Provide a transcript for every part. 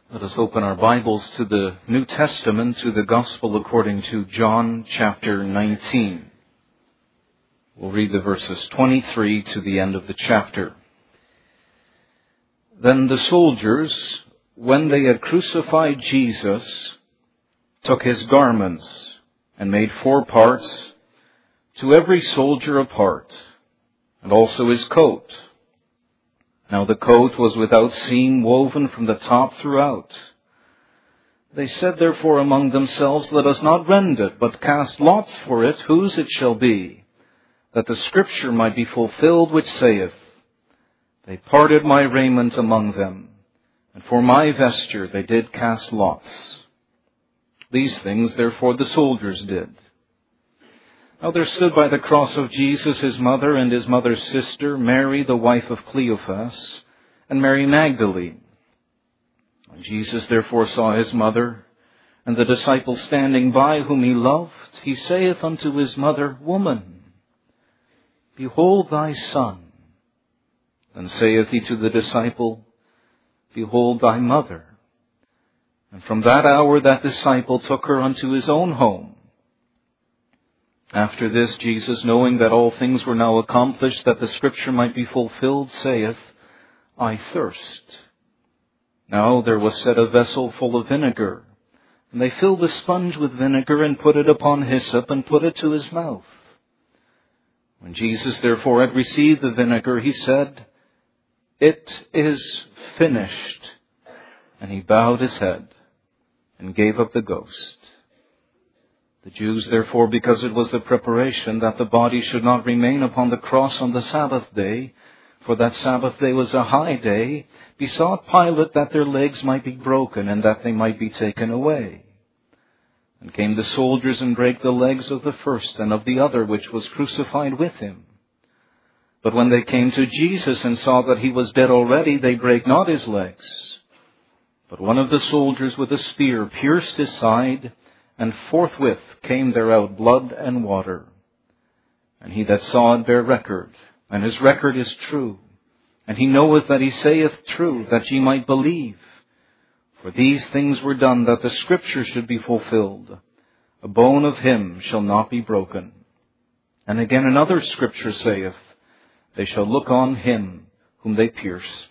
Let us open our Bibles to the New Testament, to the Gospel according to John chapter 19. We'll read the verses 23 to the end of the chapter. Then the soldiers, when they had crucified Jesus, took his garments and made 4 parts, to every soldier a part, and also his coat. Now the coat was without seam, woven from the top throughout. They said therefore among themselves, Let us not rend it, but cast lots for it, whose it shall be, that the scripture might be fulfilled which saith, They parted my raiment among them, and for my vesture they did cast lots. These things therefore the soldiers did. Now there stood by the cross of Jesus his mother and his mother's sister, Mary the wife of Cleophas, and Mary Magdalene. When Jesus therefore saw his mother, and the disciple standing by whom he loved, he saith unto his mother, Woman, behold thy son. Then saith he to the disciple, Behold thy mother. And from that hour that disciple took her unto his own home. After this, Jesus, knowing that all things were now accomplished, that the scripture might be fulfilled, saith, I thirst. Now there was set a vessel full of vinegar, and they filled a sponge with vinegar, and put it upon hyssop, and put it to his mouth. When Jesus therefore had received the vinegar, he said, It is finished. And he bowed his head, and gave up the ghost. The Jews, therefore, because it was the preparation that the body should not remain upon the cross on the Sabbath day, for that Sabbath day was a high day, besought Pilate that their legs might be broken, and that they might be taken away. And came the soldiers and brake the legs of the first and of the other which was crucified with him. But when they came to Jesus and saw that he was dead already, they brake not his legs. But one of the soldiers with a spear pierced his side, and forthwith came there out blood and water. And he that saw it bare record, and his record is true. And he knoweth that he saith true, that ye might believe. For these things were done, that the scripture should be fulfilled. A bone of him shall not be broken. And again another scripture saith, They shall look on him whom they pierced.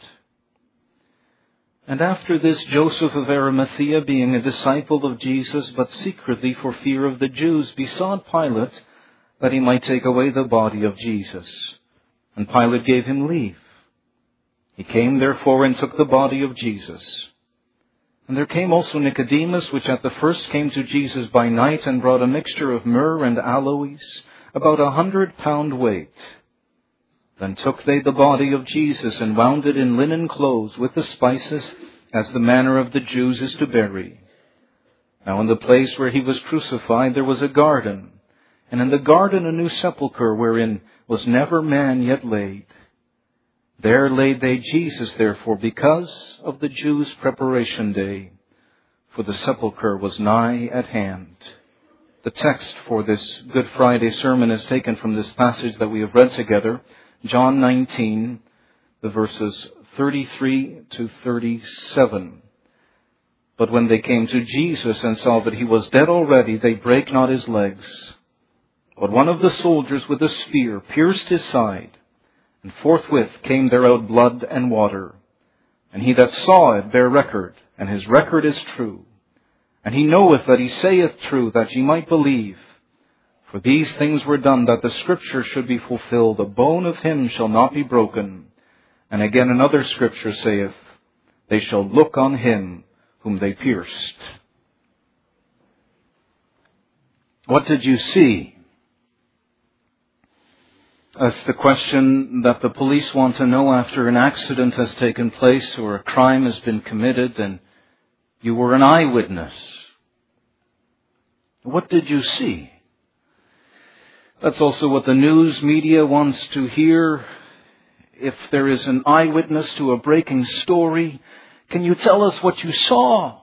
And after this, Joseph of Arimathea, being a disciple of Jesus, but secretly for fear of the Jews, besought Pilate that he might take away the body of Jesus. And Pilate gave him leave. He came therefore and took the body of Jesus. And there came also Nicodemus, which at the first came to Jesus by night, and brought a mixture of myrrh and aloes, about 100 pound weight. Then took they the body of Jesus, and wound it in linen clothes with the spices, as the manner of the Jews is to bury. Now in the place where he was crucified there was a garden, and in the garden a new sepulchre, wherein was never man yet laid. There laid they Jesus therefore, because of the Jews' preparation day, for the sepulchre was nigh at hand. The text for this Good Friday sermon is taken from this passage that we have read together, John 19, the verses 33 to 37. But when they came to Jesus and saw that he was dead already, they brake not his legs. But one of the soldiers with a spear pierced his side, and forthwith came there out blood and water. And he that saw it bare record, and his record is true. And he knoweth that he saith true, that ye might believe. For these things were done, that the scripture should be fulfilled. A bone of him shall not be broken. And again another scripture saith, They shall look on him whom they pierced. What did you see? That's the question that the police want to know after an accident has taken place or a crime has been committed and you were an eyewitness. What did you see? That's also what the news media wants to hear. If there is an eyewitness to a breaking story, can you tell us what you saw?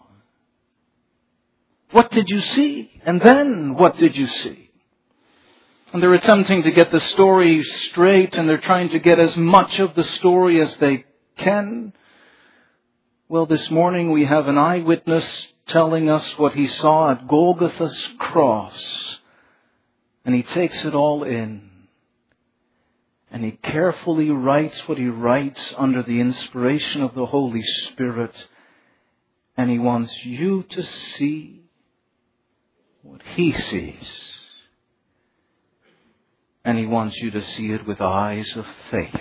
What did you see? And then, what did you see? And they're attempting to get the story straight, and they're trying to get as much of the story as they can. Well, this morning we have an eyewitness telling us what he saw at Golgotha's cross. And he takes it all in. And he carefully writes what he writes under the inspiration of the Holy Spirit. And he wants you to see what he sees. And he wants you to see it with eyes of faith.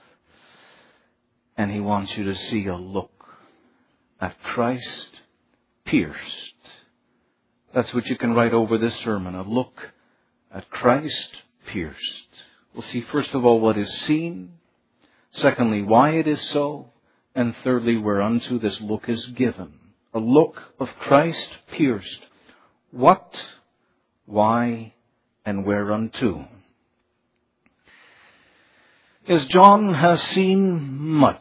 And he wants you to see a look at Christ pierced. That's what you can write over this sermon. A look at Christ pierced. We'll see first of all what is seen. Secondly, why it is so. And thirdly, whereunto this look is given. A look of Christ pierced. What, why, and whereunto. As John has seen much.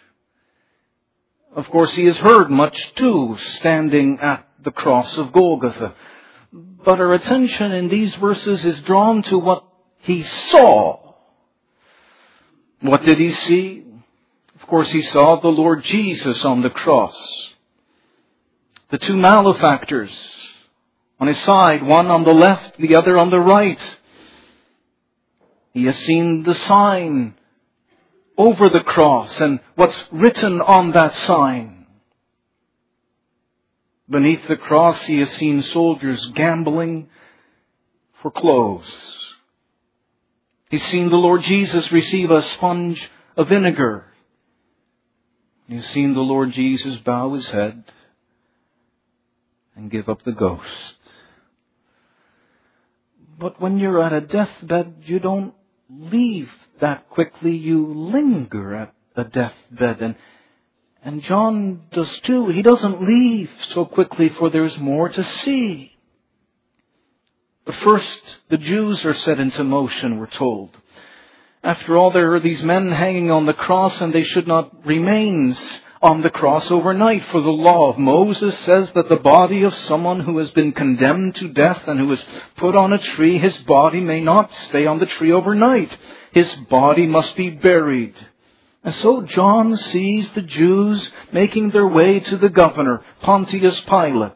Of course, he has heard much too, standing at the cross of Golgotha. But our attention in these verses is drawn to what he saw. What did he see? Of course, he saw the Lord Jesus on the cross. The two malefactors on his side, one on the left, the other on the right. He has seen the sign over the cross and what's written on that sign. Beneath the cross, he has seen soldiers gambling for clothes. He's seen the Lord Jesus receive a sponge of vinegar. He's seen the Lord Jesus bow his head and give up the ghost. But when you're at a deathbed, you don't leave that quickly. You linger at a deathbed. And John does too. He doesn't leave so quickly, for there's more to see. But first, the Jews are set into motion, we're told. After all, there are these men hanging on the cross, and they should not remain on the cross overnight. For the law of Moses says that the body of someone who has been condemned to death and who is put on a tree, his body may not stay on the tree overnight. His body must be buried. And so John sees the Jews making their way to the governor, Pontius Pilate,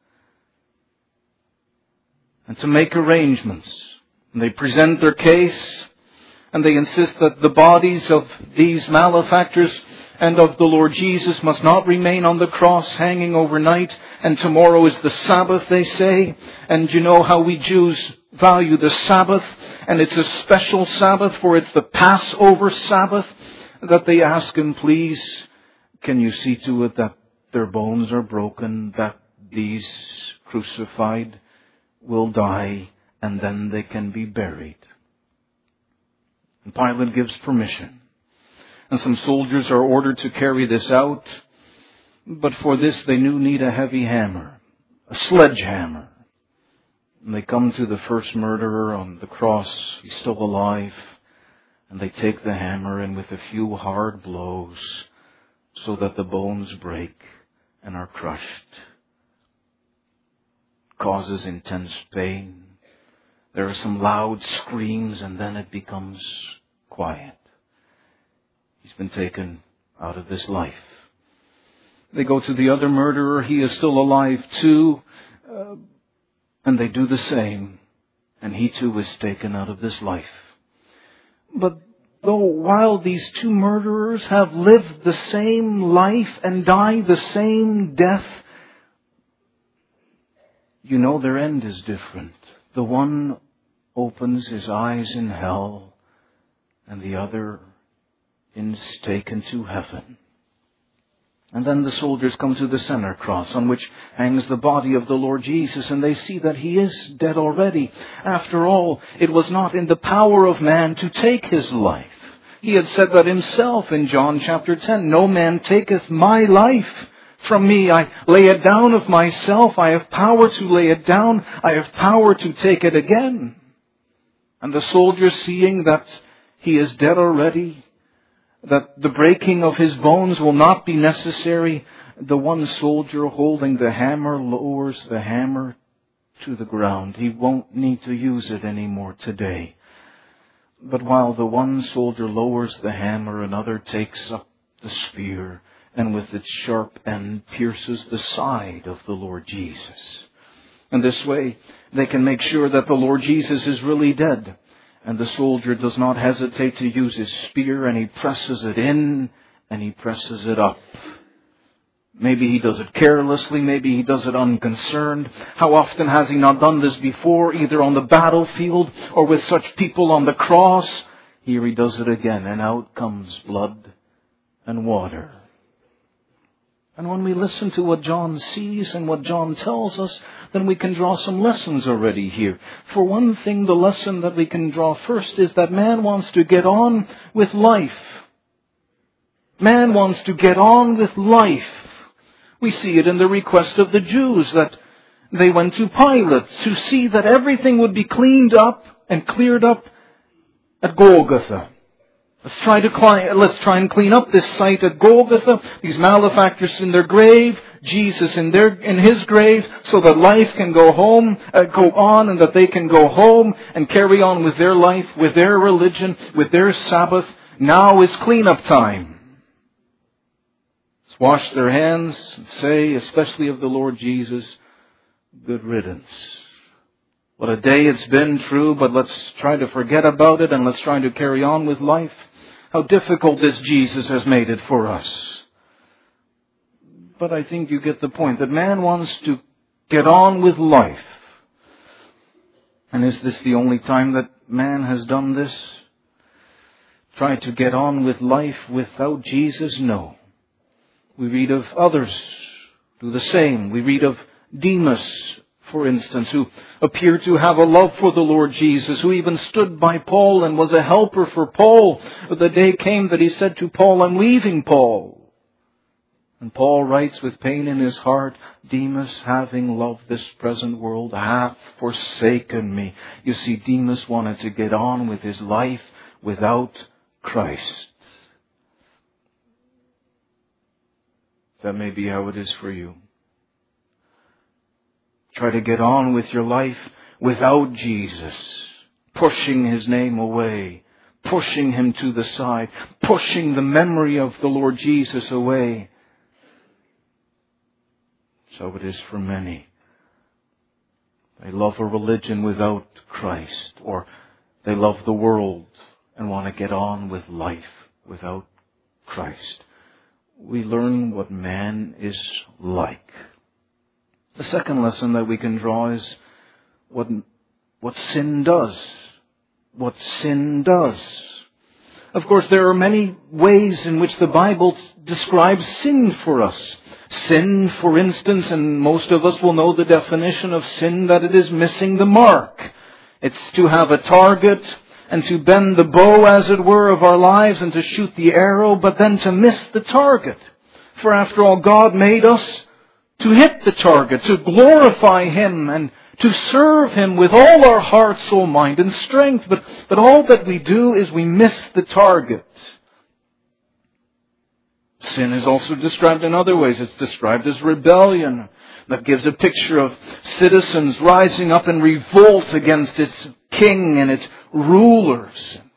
and to make arrangements. And they present their case, and they insist that the bodies of these malefactors and of the Lord Jesus must not remain on the cross hanging overnight. And tomorrow is the Sabbath, they say. And you know how we Jews value the Sabbath. And it's a special Sabbath, for it's the Passover Sabbath, that they ask him, please, can you see to it that their bones are broken, that these crucified will die, and then they can be buried. And Pilate gives permission. And some soldiers are ordered to carry this out. But for this they need a heavy hammer, a sledgehammer. And they come to the first murderer on the cross. He's still alive. And they take the hammer, and with a few hard blows, so that the bones break and are crushed. Causes intense pain. There are some loud screams, and then it becomes quiet. He's been taken out of this life. They go to the other murderer. He is still alive too. And they do the same. And he too is taken out of this life. But though while these two murderers have lived the same life and died the same death, you know their end is different. The one opens his eyes in hell, and the other is taken to heaven. And then the soldiers come to the center cross, on which hangs the body of the Lord Jesus, and they see that he is dead already. After all, it was not in the power of man to take his life. He had said that himself in John chapter 10, "No man taketh my life from me. I lay it down of myself. I have power to lay it down. I have power to take it again." And the soldiers, seeing that he is dead already, that the breaking of his bones will not be necessary, the one soldier holding the hammer lowers the hammer to the ground. He won't need to use it anymore today. But while the one soldier lowers the hammer, another takes up the spear and with its sharp end pierces the side of the Lord Jesus. And this way, they can make sure that the Lord Jesus is really dead. And the soldier does not hesitate to use his spear, and he presses it in, and he presses it up. Maybe he does it carelessly, maybe he does it unconcerned. How often has he not done this before, either on the battlefield or with such people on the cross? Here he does it again, and out comes blood and water. And when we listen to what John sees and what John tells us, then we can draw some lessons already here. For one thing, the lesson that we can draw first is that man wants to get on with life. Man wants to get on with life. We see it in the request of the Jews that they went to Pilate to see that everything would be cleaned up and cleared up at Golgotha. Let's try and clean up this site at Golgotha. These malefactors in their grave, Jesus in his grave, so that life can go on, and that they can go home and carry on with their life, with their religion, with their Sabbath. Now is cleanup time. Let's wash their hands and say, especially of the Lord Jesus, good riddance. What a day it's been, true, but let's try to forget about it and let's try to carry on with life. How difficult this Jesus has made it for us. But I think you get the point, that man wants to get on with life. And is this the only time that man has done this? Try to get on with life without Jesus? No. We read of others do the same. We read of Demas, for instance, who appeared to have a love for the Lord Jesus, who even stood by Paul and was a helper for Paul. But the day came that he said to Paul, I'm leaving, Paul. And Paul writes with pain in his heart, Demas, having loved this present world, hath forsaken me. You see, Demas wanted to get on with his life without Christ. That may be how it is for you. Try to get on with your life without Jesus, pushing His name away, pushing Him to the side, pushing the memory of the Lord Jesus away. So it is for many. They love a religion without Christ, or they love the world and want to get on with life without Christ. We learn what man is like. The second lesson that we can draw is what sin does. What sin does. Of course, there are many ways in which the Bible describes sin for us. Sin, for instance, and most of us will know the definition of sin, that it is missing the mark. It's to have a target and to bend the bow, as it were, of our lives and to shoot the arrow, but then to miss the target. For after all, God made us to hit the target, to glorify Him and to serve Him with all our heart, soul, mind, and strength. But all that we do is we miss the target. Sin is also described in other ways. It's described as rebellion. That gives a picture of citizens rising up in revolt against its king and its rulers.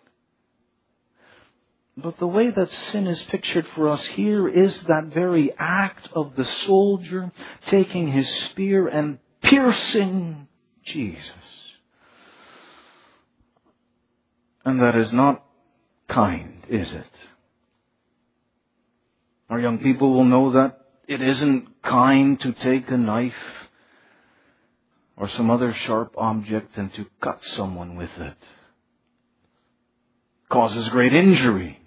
But the way that sin is pictured for us here is that very act of the soldier taking his spear and piercing Jesus. And that is not kind, is it? Our young people will know that it isn't kind to take a knife or some other sharp object and to cut someone with it. It causes great injury.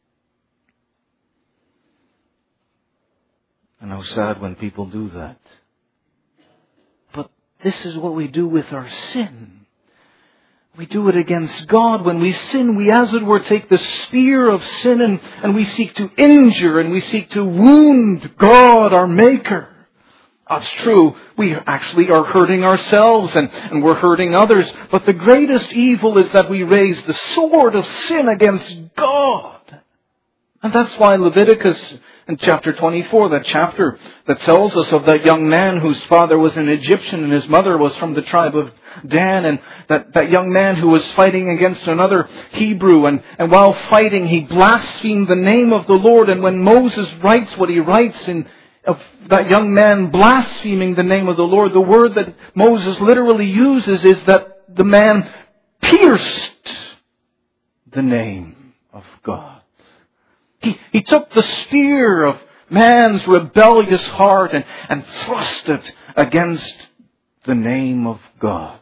And how sad when people do that. But this is what we do with our sin. We do it against God. When we sin, we as it were take the spear of sin and we seek to injure and we seek to wound God, our Maker. That's true. We actually are hurting ourselves and we're hurting others. But the greatest evil is that we raise the sword of sin against God. And that's why Leviticus in chapter 24, that chapter that tells us of that young man whose father was an Egyptian and his mother was from the tribe of Dan, and that young man who was fighting against another Hebrew, and while fighting he blasphemed the name of the Lord. And when Moses writes what he writes of that young man blaspheming the name of the Lord, the word that Moses literally uses is that the man pierced the name of God. He took the spear of man's rebellious heart and thrust it against the name of God.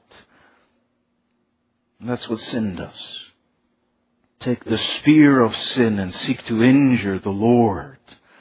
And that's what sin does. Take the spear of sin and seek to injure the Lord.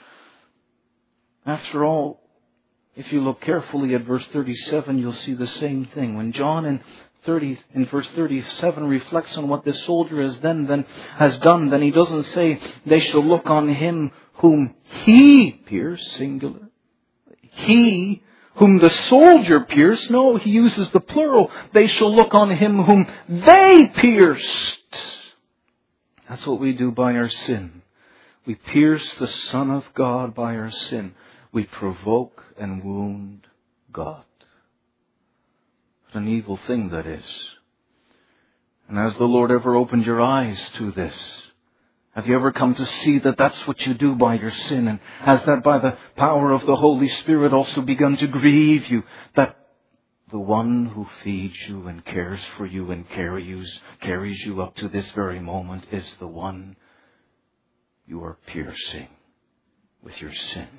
After all, if you look carefully at verse 37, you'll see the same thing. When John in verse 37 reflects on what this soldier has done, then he doesn't say, they shall look on him whom he pierced, singular. He whom the soldier pierced. No, he uses the plural. They shall look on him whom they pierced. That's what we do by our sin. We pierce the Son of God by our sin. We provoke and wound God. What an evil thing that is. And has the Lord ever opened your eyes to this? Have you ever come to see that that's what you do by your sin? And has that by the power of the Holy Spirit also begun to grieve you? That the one who feeds you and cares for you and carries you up to this very moment is the one you are piercing with your sin.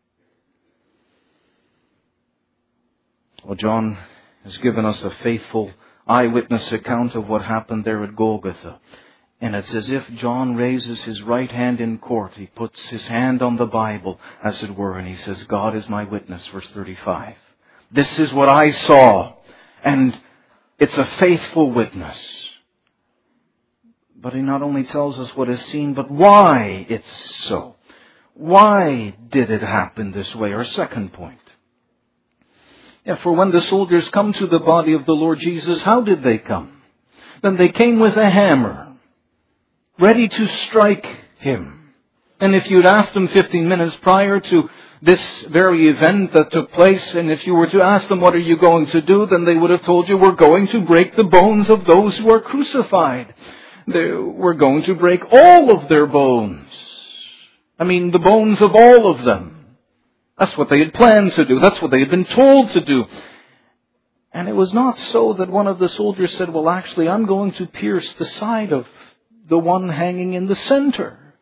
Well, John has given us a faithful eyewitness account of what happened there at Golgotha. And it's as if John raises his right hand in court. He puts his hand on the Bible, as it were, and he says, God is my witness, verse 35. This is what I saw. And it's a faithful witness. But he not only tells us what is seen, but why it's so. Why did it happen this way? Our second point. Yeah, for when the soldiers come to the body of the Lord Jesus, how did they come? Then they came with a hammer, ready to strike him. And if you'd asked them 15 minutes prior to this very event that took place, and if you were to ask them, what are you going to do? Then they would have told you, we're going to break the bones of those who are crucified. We're going to break all of their bones. I mean, the bones of all of them. That's what they had planned to do. That's what they had been told to do. And it was not so that one of the soldiers said, well, actually, I'm going to pierce the side of the one hanging in the center.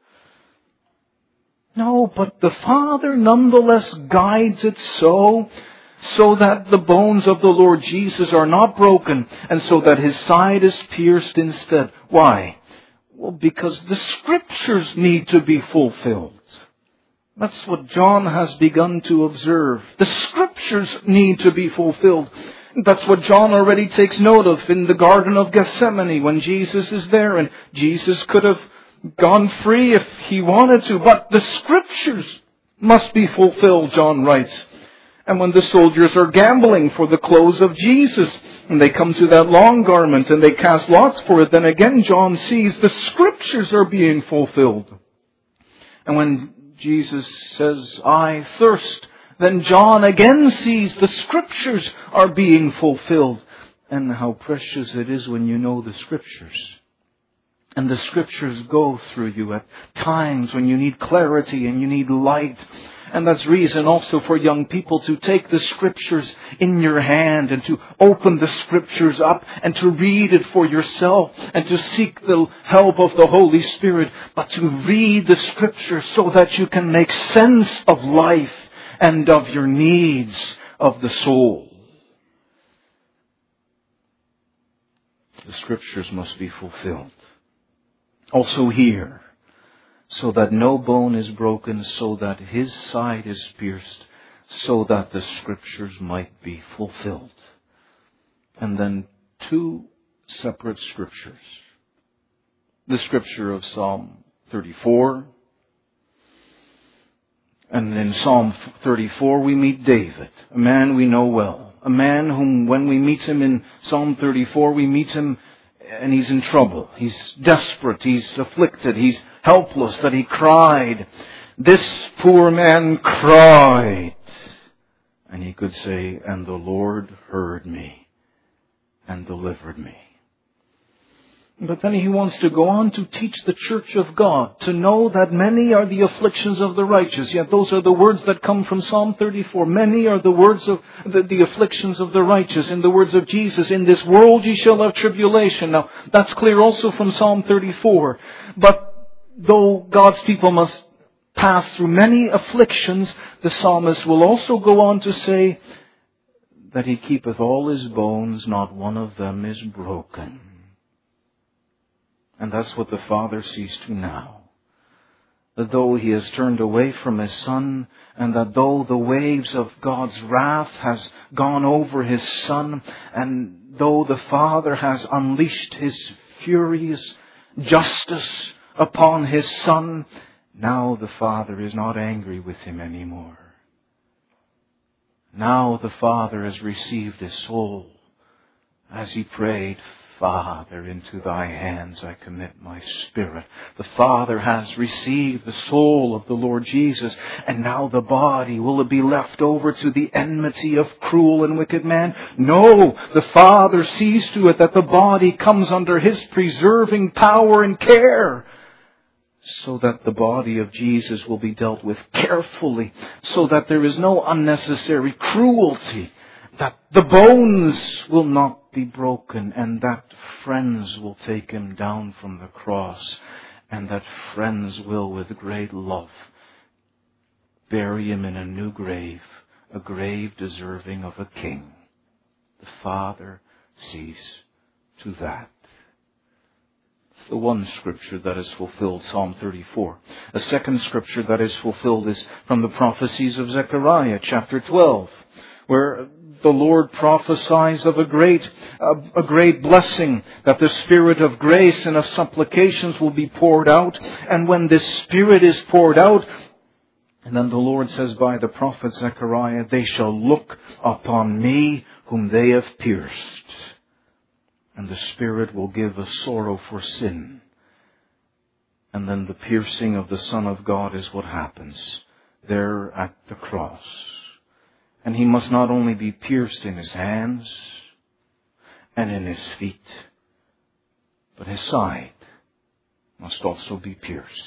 No, but the Father nonetheless guides it so that the bones of the Lord Jesus are not broken, and so that his side is pierced instead. Why? Well, because the Scriptures need to be fulfilled. That's what John has begun to observe. The Scriptures need to be fulfilled. That's what John already takes note of in the Garden of Gethsemane when Jesus is there. And Jesus could have gone free if he wanted to. But the Scriptures must be fulfilled, John writes. And when the soldiers are gambling for the clothes of Jesus, and they come to that long garment and they cast lots for it, then again John sees the Scriptures are being fulfilled. And when Jesus says, I thirst, then John again sees the Scriptures are being fulfilled. And how precious it is when you know the Scriptures. And the Scriptures go through you at times when you need clarity and you need light. And that's reason also for young people to take the Scriptures in your hand and to open the Scriptures up and to read it for yourself and to seek the help of the Holy Spirit, but to read the Scriptures so that you can make sense of life and of your needs of the soul. The Scriptures must be fulfilled. Also here, so that no bone is broken, so that his side is pierced, so that the Scriptures might be fulfilled. And then two separate Scriptures. The Scripture of Psalm 34. And in Psalm 34 we meet David, a man we know well. A man whom when we meet him in Psalm 34, we meet him and he's in trouble. He's desperate. He's afflicted. He's helpless that he cried. This poor man cried. And he could say, and the Lord heard me and delivered me. But then he wants to go on to teach the church of God to know that many are the afflictions of the righteous. Yet those are the words that come from Psalm 34. Many are the words of the afflictions of the righteous. In the words of Jesus, in this world ye shall have tribulation. Now, that's clear also from Psalm 34. But though God's people must pass through many afflictions, the psalmist will also go on to say that he keepeth all his bones, not one of them is broken. And that's what the Father sees to now. That though he has turned away from his Son, and that though the waves of God's wrath has gone over his Son, and though the Father has unleashed his furious justice upon his Son, now the Father is not angry with him anymore. Now the Father has received his soul as he prayed, Father, into thy hands I commit my spirit. The Father has received the soul of the Lord Jesus, and now the body, will it be left over to the enmity of cruel and wicked man? No, the Father sees to it that the body comes under his preserving power and care, so that the body of Jesus will be dealt with carefully, so that there is no unnecessary cruelty, that the bones will not be broken, and that friends will take him down from the cross, and that friends will, with great love, bury him in a new grave, a grave deserving of a king. The Father sees to that. It's the one scripture that is fulfilled, Psalm 34. A second scripture that is fulfilled is from the prophecies of Zechariah, chapter 12, where the Lord prophesies of a great blessing, that the Spirit of grace and of supplications will be poured out. And when this Spirit is poured out, and then the Lord says by the prophet Zechariah, they shall look upon me whom they have pierced. And the Spirit will give a sorrow for sin. And then the piercing of the Son of God is what happens there at the cross. And he must not only be pierced in his hands and in his feet, but his side must also be pierced.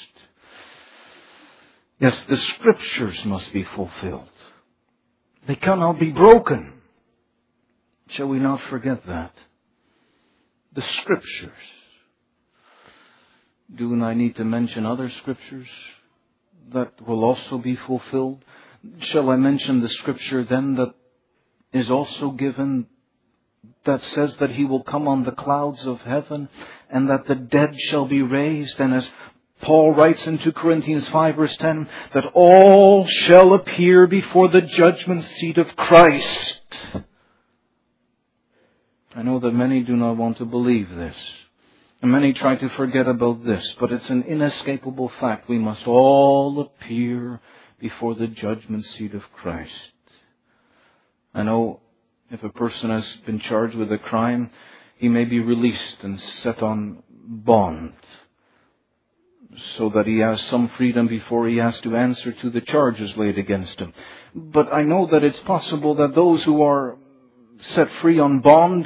Yes, the Scriptures must be fulfilled. They cannot be broken. Shall we not forget that? The Scriptures. Do I need to mention other Scriptures that will also be fulfilled? Shall I mention the Scripture then that is also given, that says that he will come on the clouds of heaven, and that the dead shall be raised, and as Paul writes in 2 Corinthians 5 verse 10, that all shall appear before the judgment seat of Christ. I know that many do not want to believe this, and many try to forget about this, but it's an inescapable fact. We must all appear before the judgment seat of Christ. I know if a person has been charged with a crime, he may be released and set on bond, so that he has some freedom before he has to answer to the charges laid against him. But I know that it's possible that those who are set free on bond,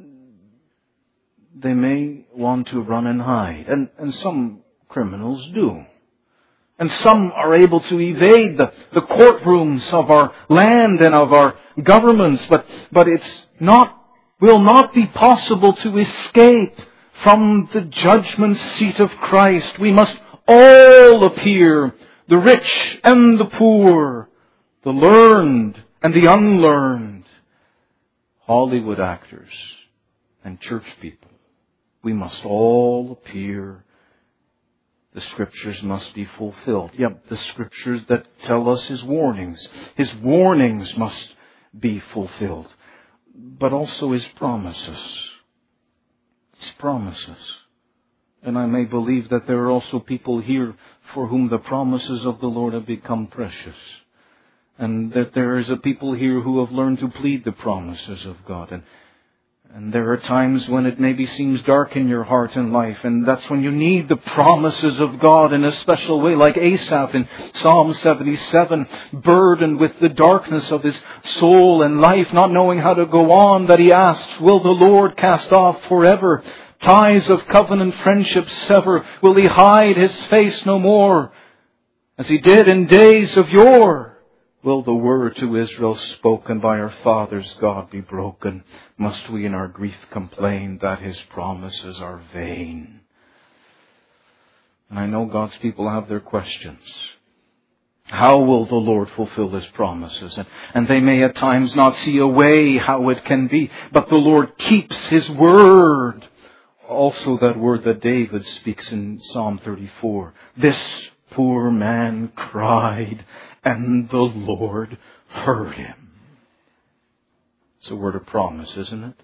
they may want to run and hide. And some criminals do. And some are able to evade the courtrooms of our land and of our governments, but will not be possible to escape from the judgment seat of Christ. We must all appear, the rich and the poor, the learned and the unlearned, Hollywood actors and church people. We must all appear. The Scriptures must be fulfilled. Yep, the Scriptures that tell us His warnings. His warnings must be fulfilled. But also His promises. His promises. And I may believe that there are also people here for whom the promises of the Lord have become precious. And that there is a people here who have learned to plead the promises of God. And there are times when it maybe seems dark in your heart and life, and that's when you need the promises of God in a special way, like Asaph in Psalm 77, burdened with the darkness of his soul and life, not knowing how to go on, that he asked, will the Lord cast off forever? Ties of covenant friendship sever. Will he hide his face no more, as he did in days of yore? Will the word to Israel spoken by our fathers' God be broken? Must we in our grief complain that his promises are vain? And I know God's people have their questions. How will the Lord fulfill his promises? And they may at times not see a way how it can be, but the Lord keeps his word. Also that word that David speaks in Psalm 34. This poor man cried, and the Lord heard him. It's a word of promise, isn't it?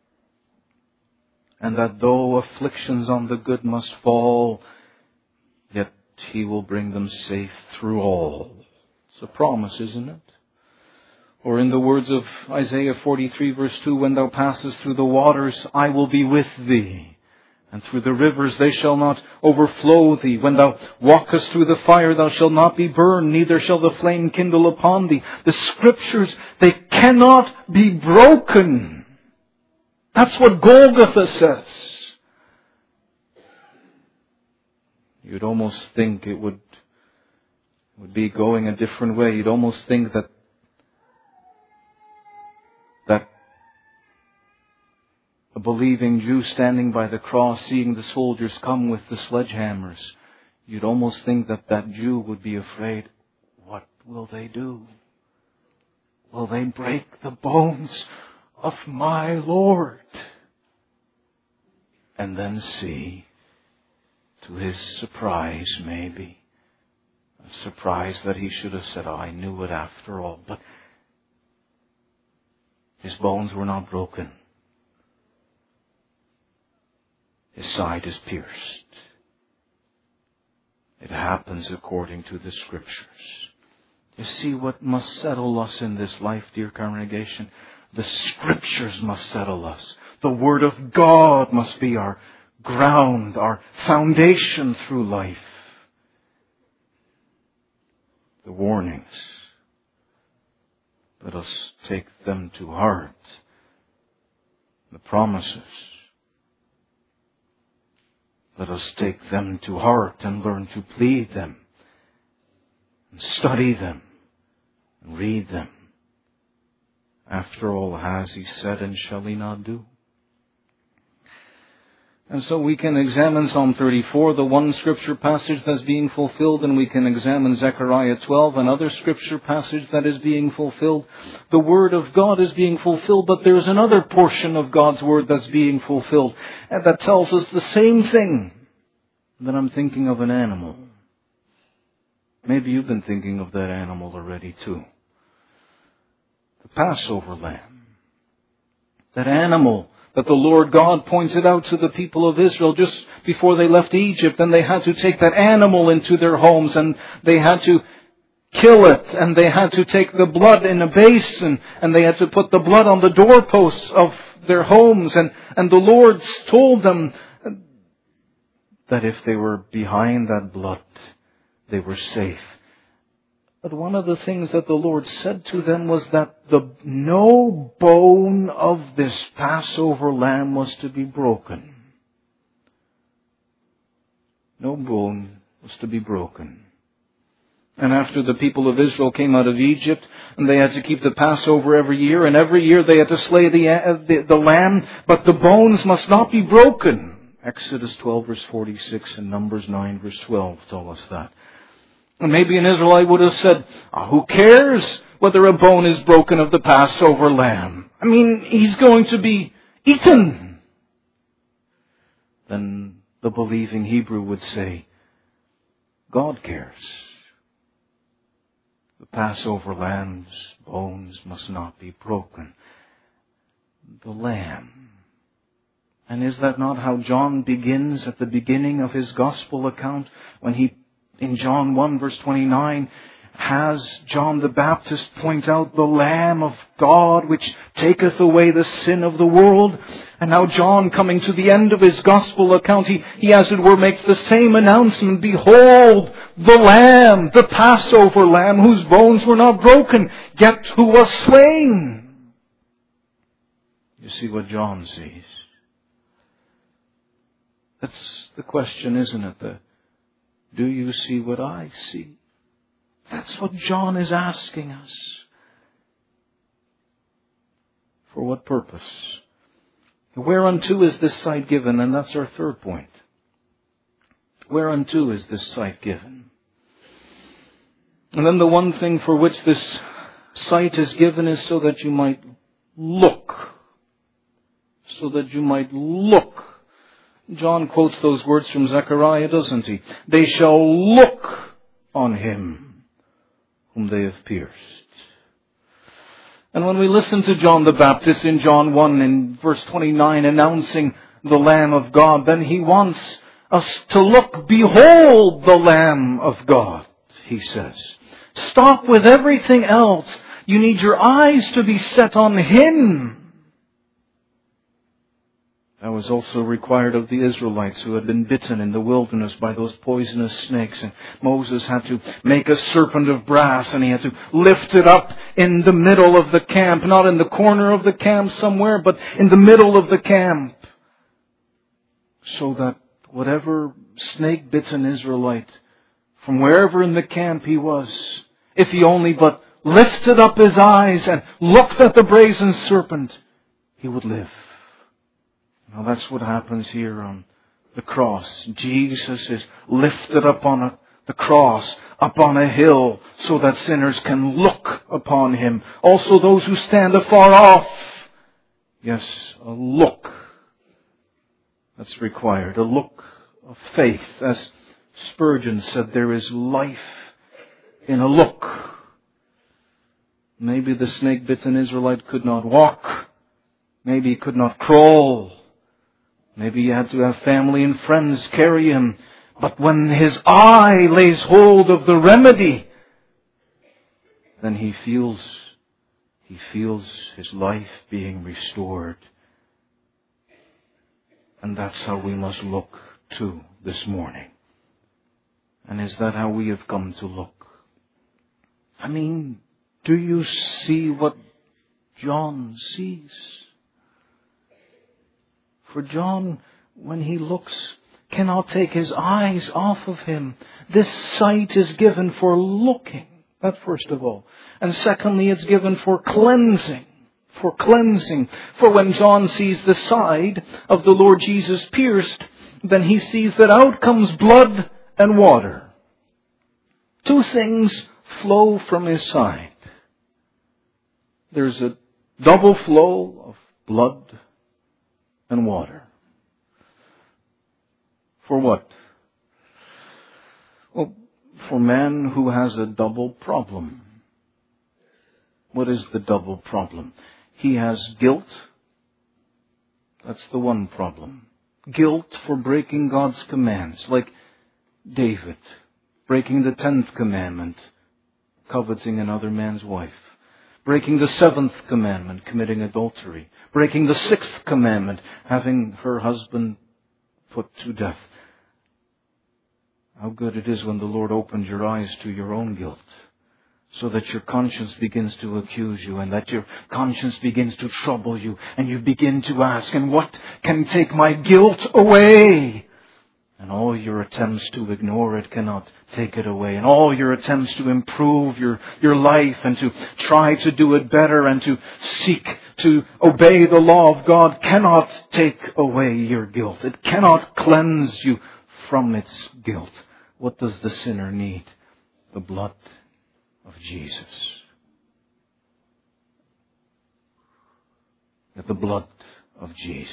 And that though afflictions on the good must fall, yet he will bring them safe through all. It's a promise, isn't it? Or in the words of Isaiah 43 verse 2, when thou passest through the waters, I will be with thee. And through the rivers they shall not overflow thee. When thou walkest through the fire, thou shalt not be burned, neither shall the flame kindle upon thee. The Scriptures, they cannot be broken. That's what Golgotha says. You'd almost think it would be going a different way. You'd almost think that a believing Jew standing by the cross, seeing the soldiers come with the sledgehammers, you'd almost think that Jew would be afraid. What will they do? Will they break the bones of my Lord? And then see, to his surprise maybe, a surprise that he should have said, I knew it after all. But his bones were not broken. His side is pierced. It happens according to the Scriptures. You see what must settle us in this life, dear congregation? The Scriptures must settle us. The Word of God must be our ground, our foundation through life. The warnings, let us take them to heart. The promises, let us take them to heart and learn to plead them, and study them, and read them. After all, has he said, and shall he not do? And so we can examine Psalm 34, the one Scripture passage that's being fulfilled, and we can examine Zechariah 12, another Scripture passage that is being fulfilled. The Word of God is being fulfilled, but there's another portion of God's Word that's being fulfilled, and that tells us the same thing. Then I'm thinking of an animal. Maybe you've been thinking of that animal already too. The Passover lamb. That animal that the Lord God pointed out to the people of Israel just before they left Egypt, and they had to take that animal into their homes, and they had to kill it, and they had to take the blood in a basin, and they had to put the blood on the doorposts of their homes, and the Lord told them that if they were behind that blood, they were safe. But one of the things that the Lord said to them was that no bone of this Passover lamb was to be broken. No bone was to be broken. And after the people of Israel came out of Egypt, and they had to keep the Passover every year, and every year they had to slay the lamb, but the bones must not be broken. Exodus 12 verse 46 and Numbers 9 verse 12 tell us that. And maybe an Israelite would have said, who cares whether a bone is broken of the Passover lamb? I mean, he's going to be eaten. Then the believing Hebrew would say, God cares. The Passover lamb's bones must not be broken. The lamb. And is that not how John begins at the beginning of his gospel account when he in John 1 verse 29, has John the Baptist point out the Lamb of God which taketh away the sin of the world. And now John, coming to the end of his gospel account, he as it were makes the same announcement. Behold, the Lamb, the Passover Lamb, whose bones were not broken, yet who was slain. You see what John sees. That's the question, isn't it? Do you see what I see? That's what John is asking us. For what purpose? Whereunto is this sight given? And that's our third point. Whereunto is this sight given? And then the one thing for which this sight is given is so that you might look. So that you might look. John quotes those words from Zechariah, doesn't he? They shall look on him whom they have pierced. And when we listen to John the Baptist in John 1 in verse 29 announcing the Lamb of God, then he wants us to look. Behold the Lamb of God, he says. Stop with everything else. You need your eyes to be set on him. That was also required of the Israelites who had been bitten in the wilderness by those poisonous snakes. And Moses had to make a serpent of brass and he had to lift it up in the middle of the camp. Not in the corner of the camp somewhere, but in the middle of the camp. So that whatever snake-bitten Israelite, from wherever in the camp he was, if he only but lifted up his eyes and looked at the brazen serpent, he would live. Now that's what happens here on the cross. Jesus is lifted up on the cross, up on a hill, so that sinners can look upon him. Also those who stand afar off. Yes, a look that's required. A look of faith. As Spurgeon said, there is life in a look. Maybe the snake-bitten Israelite could not walk. Maybe he could not crawl. Maybe he had to have family and friends carry him. But when his eye lays hold of the remedy, then he feels his life being restored. And that's how we must look too this morning. And is that how we have come to look? I mean, do you see what John sees? For John, when he looks, cannot take his eyes off of him. This sight is given for looking. That first of all. And secondly, it's given for cleansing. For cleansing. For when John sees the side of the Lord Jesus pierced, then he sees that out comes blood and water. Two things flow from his side. There's a double flow of blood and water. For what? Well, for man who has a double problem. What is the double problem? He has guilt. That's the one problem. Guilt for breaking God's commands, like David, breaking the 10th commandment, coveting another man's wife. Breaking the 7th commandment, committing adultery. Breaking the 6th commandment, having her husband put to death. How good it is when the Lord opens your eyes to your own guilt, so that your conscience begins to accuse you, and that your conscience begins to trouble you, and you begin to ask, and what can take my guilt away? And all your attempts to ignore it cannot take it away. And all your attempts to improve your life and to try to do it better and to seek to obey the law of God cannot take away your guilt. It cannot cleanse you from its guilt. What does the sinner need? The blood of Jesus. The blood of Jesus.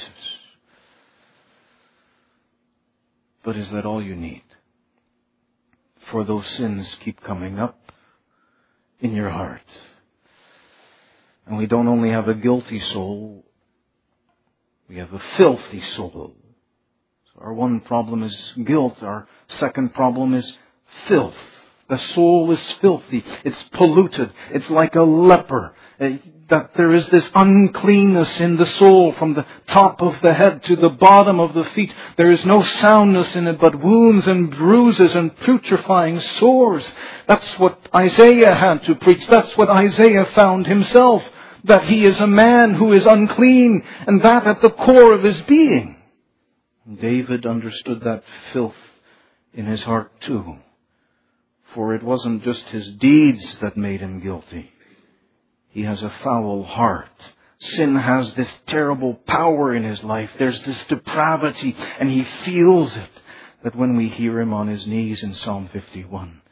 But is that all you need? For those sins keep coming up in your heart. And we don't only have a guilty soul, we have a filthy soul. So our one problem is guilt. Our second problem is filth. The soul is filthy. It's polluted. It's like a leper. That there is this uncleanness in the soul from the top of the head to the bottom of the feet. There is no soundness in it but wounds and bruises and putrefying sores. That's what Isaiah had to preach. That's what Isaiah found himself. That he is a man who is unclean, and that at the core of his being. David understood that filth in his heart too. For it wasn't just his deeds that made him guilty. He has a foul heart. Sin has this terrible power in his life. There's this depravity, and he feels it. That when we hear him on his knees in Psalm 51,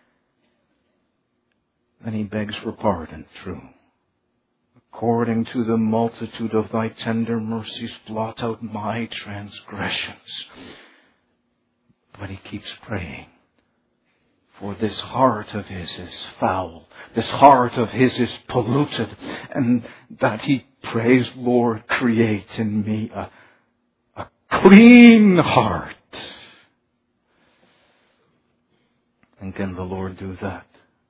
and he begs for pardon, true. According to the multitude of thy tender mercies, blot out my transgressions. But he keeps praying. For this heart of his is foul. This heart of his is polluted. And that he prays, Lord, create in me a clean heart. And can the Lord do that?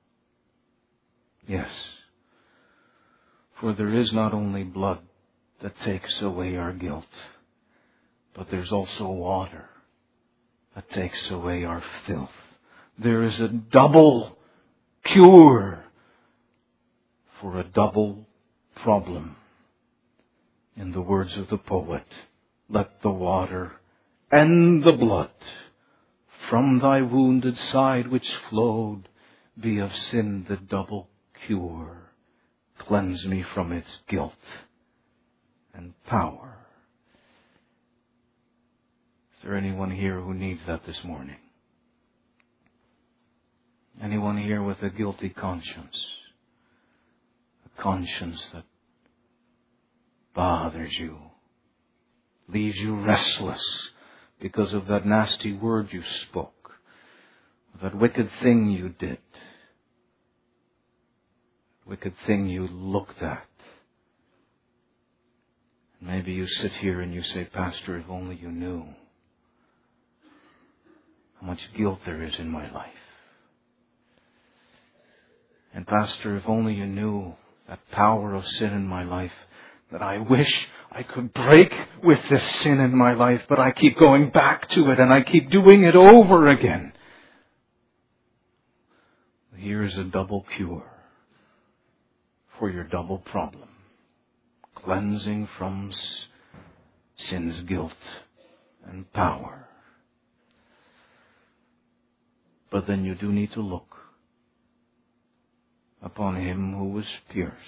Yes. For there is not only blood that takes away our guilt, but there's also water that takes away our filth. There is a double cure for a double problem. In the words of the poet, let the water and the blood from thy wounded side which flowed be of sin the double cure. Cleanse me from its guilt and power. Is there anyone here who needs that this morning? Anyone here with a guilty conscience? A conscience that bothers you, leaves you restless because of that nasty word you spoke, that wicked thing you did, wicked thing you looked at. Maybe you sit here and you say, Pastor, if only you knew how much guilt there is in my life. And Pastor, if only you knew that power of sin in my life, that I wish I could break with this sin in my life, but I keep going back to it and I keep doing it over again. Here is a double cure for your double problem. Cleansing from sin's guilt and power. But then you do need to look upon him who was pierced.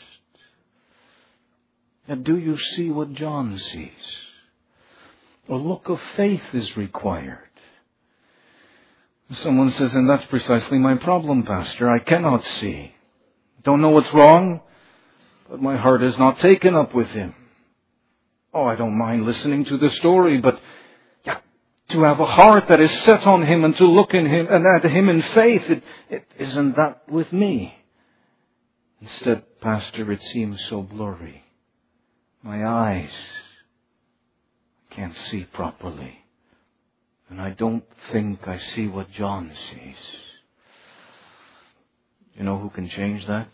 And do you see what John sees? A look of faith is required. Someone says, and that's precisely my problem, Pastor. I cannot see. Don't know what's wrong, but my heart is not taken up with him. Oh, I don't mind listening to the story, but to have a heart that is set on him and to look in him and at him in faith, it isn't that with me. Instead, Pastor, it seems so blurry. My eyes can't see properly. And I don't think I see what John sees. You know who can change that?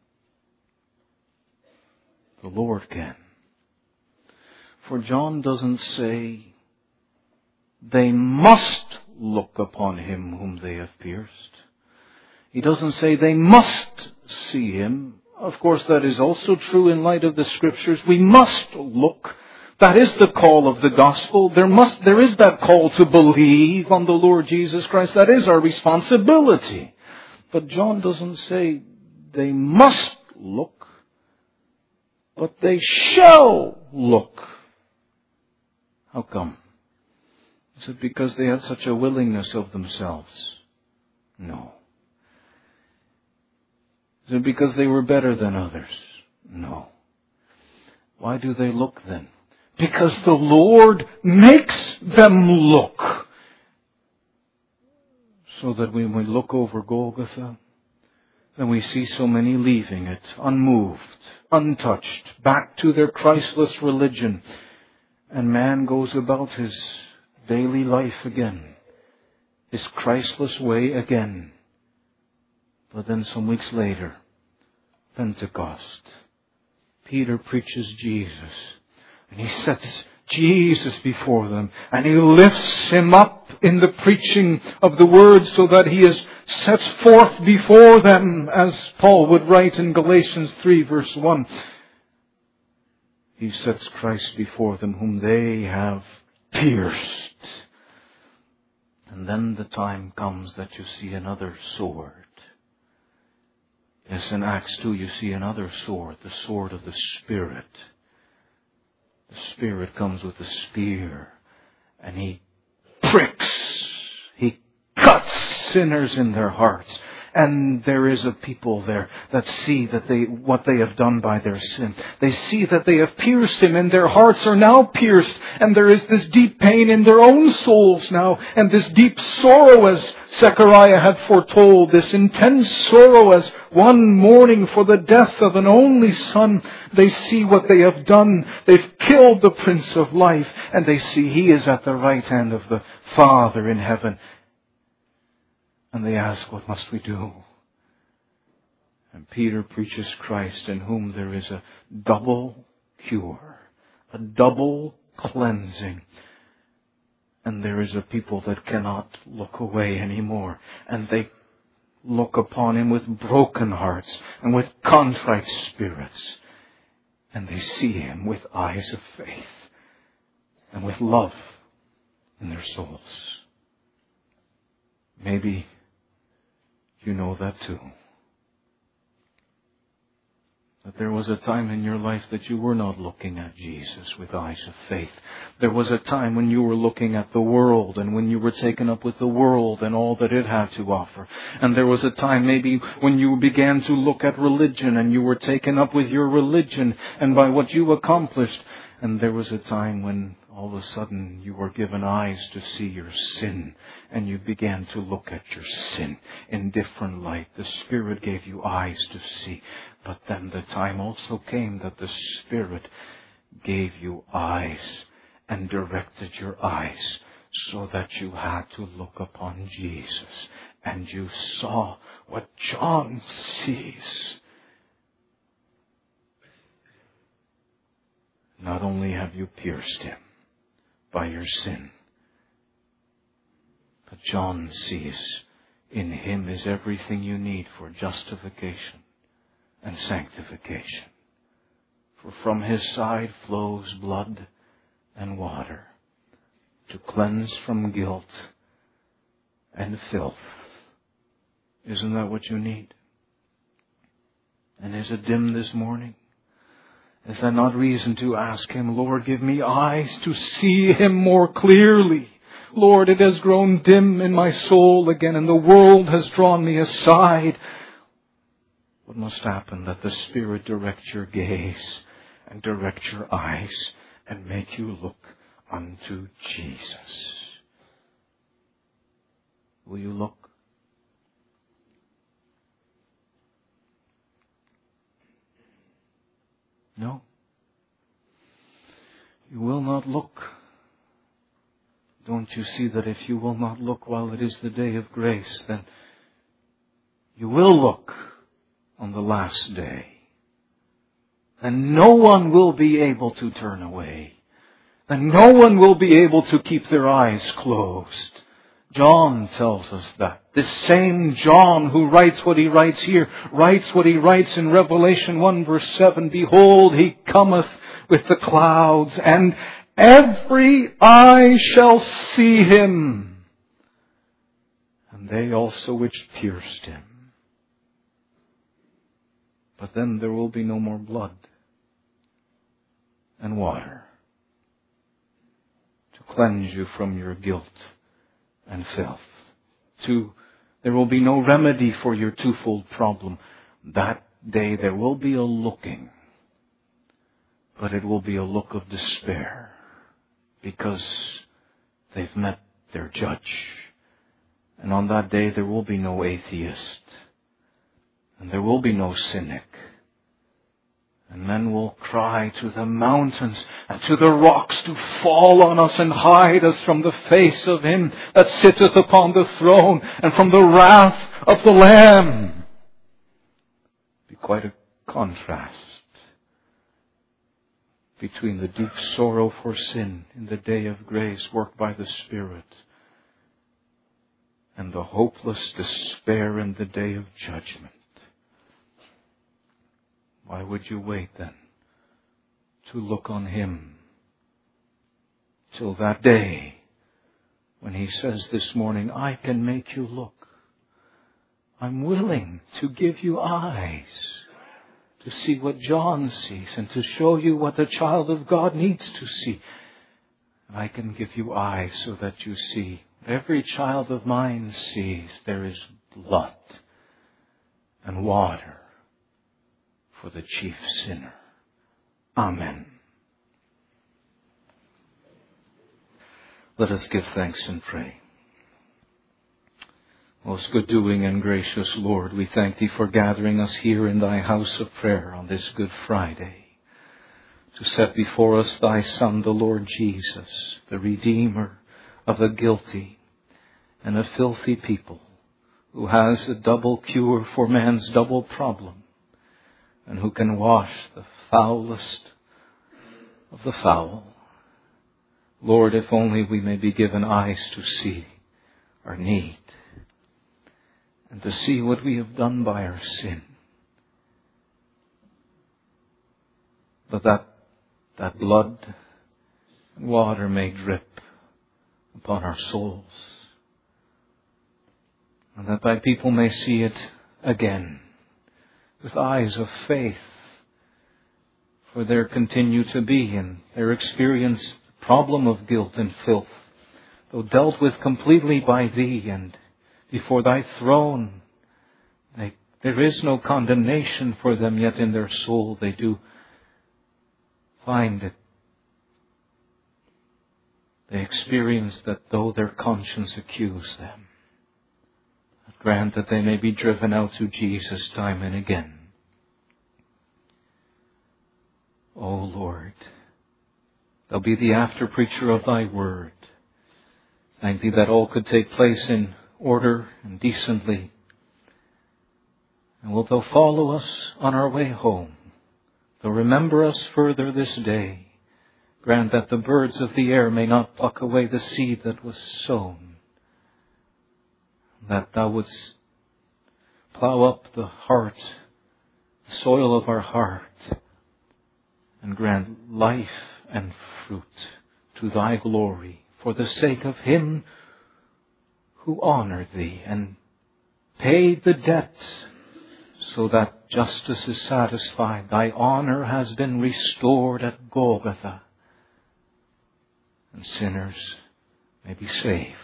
The Lord can. For John doesn't say, they must look upon him whom they have pierced. He doesn't say they must see him. Of course, that is also true in light of the Scriptures. We must look. That is the call of the gospel. There is that call to believe on the Lord Jesus Christ. That is our responsibility. But John doesn't say they must look, but they shall look. How come? Is it because they had such a willingness of themselves? No. Is it because they were better than others? No. Why do they look then? Because the Lord makes them look. So that when we look over Golgotha, then we see so many leaving it, unmoved, untouched, back to their Christless religion. And man goes about his daily life again, his Christless way again. But then some weeks later, Pentecost, Peter preaches Jesus. And he sets Jesus before them. And he lifts him up in the preaching of the Word so that he is set forth before them, as Paul would write in Galatians 3 verse 1. He sets Christ before them whom they have pierced. And then the time comes that you see another sword. Yes, in Acts 2 you see another sword, the sword of the Spirit. The Spirit comes with a spear, and He pricks, He cuts sinners in their hearts. And there is a people there that see that what they have done by their sin. They see that they have pierced Him, and their hearts are now pierced. And there is this deep pain in their own souls now, and this deep sorrow, as Zechariah had foretold, this intense sorrow as one mourning for the death of an only son. They see what they have done. They've killed the Prince of Life, and they see He is at the right hand of the Father in heaven. And they ask, what must we do? And Peter preaches Christ, in whom there is a double cure, a double cleansing. And there is a people that cannot look away anymore. And they look upon Him with broken hearts and with contrite spirits. And they see Him with eyes of faith and with love in their souls. Maybe you know that too. That there was a time in your life that you were not looking at Jesus with eyes of faith. There was a time when you were looking at the world, and when you were taken up with the world and all that it had to offer. And there was a time maybe when you began to look at religion, and you were taken up with your religion and by what you accomplished. And there was a time when all of a sudden you were given eyes to see your sin, and you began to look at your sin in different light. The Spirit gave you eyes to see. But then the time also came that the Spirit gave you eyes and directed your eyes so that you had to look upon Jesus. And you saw what John sees. Not only have you pierced Him by your sin, but John sees in Him is everything you need for justification and sanctification. For from His side flows blood and water to cleanse from guilt and filth. Isn't that what you need? And is it dim this morning? Is that not reason to ask Him, Lord, give me eyes to see Him more clearly? Lord, it has grown dim in my soul again, and the world has drawn me aside. What must happen? That the Spirit direct your gaze and direct your eyes and make you look unto Jesus. Will you look? No. You will not look. Don't you see that if you will not look while it is the day of grace, then you will look on the last day. And no one will be able to turn away. And no one will be able to keep their eyes closed. John tells us that. This same John who writes what he writes here, writes what he writes in Revelation 1 verse 7. Behold, He cometh with the clouds, and every eye shall see Him, and they also which pierced Him. But then there will be no more blood and water to cleanse you from your guilt and filth. There will be no remedy for your twofold problem. That day there will be a looking, but it will be a look of despair, because they've met their judge. And on that day there will be no atheist, and there will be no cynic. And men will cry to the mountains and to the rocks to fall on us and hide us from the face of Him that sitteth upon the throne and from the wrath of the Lamb. quite a contrast between the deep sorrow for sin in the day of grace worked by the Spirit and the hopeless despair in the day of judgment. Why would you wait then to look on Him till that day when He says this morning, I can make you look. I'm willing to give you eyes to see what John sees and to show you what the child of God needs to see. I can give you eyes so that you see. Every child of mine sees there is blood and water for the chief sinner. Amen. Let us give thanks and pray. Most good doing and gracious Lord, we thank Thee for gathering us here in Thy house of prayer on this Good Friday to set before us Thy Son, the Lord Jesus, the Redeemer of a guilty and a filthy people, who has a double cure for man's double problem, and who can wash the foulest of the foul. Lord, if only we may be given eyes to see our need and to see what we have done by our sin. But that blood and water may drip upon our souls, and that Thy people may see it again with eyes of faith, for there continue to be in their experience the problem of guilt and filth, though dealt with completely by Thee and before Thy throne. There is no condemnation for them, yet in their soul they do find it. They experience that though their conscience accuse them, grant that they may be driven out to Jesus time and again. O Lord, Thou be the after preacher of Thy word. Thank Thee that all could take place in order and decently. And wilt Thou follow us on our way home? Thou remember us further this day. Grant that the birds of the air may not pluck away the seed that was sown. That Thou wouldst plow up the heart, the soil of our heart, and grant life and fruit to Thy glory for the sake of Him who honored Thee and paid the debt so that justice is satisfied. Thy honor has been restored at Golgotha, and sinners may be saved.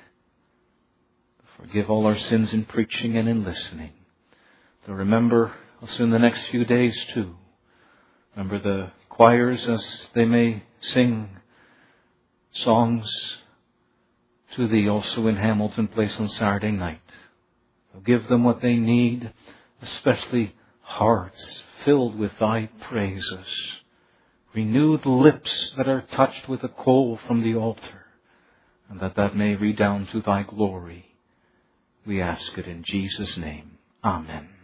Forgive all our sins in preaching and in listening. So remember us in the next few days too. Remember the choirs as they may sing songs to Thee also in Hamilton Place on Saturday night. So give them what they need, especially hearts filled with Thy praises, renewed lips that are touched with a coal from the altar, and that may redound to Thy glory. We ask it in Jesus' name. Amen.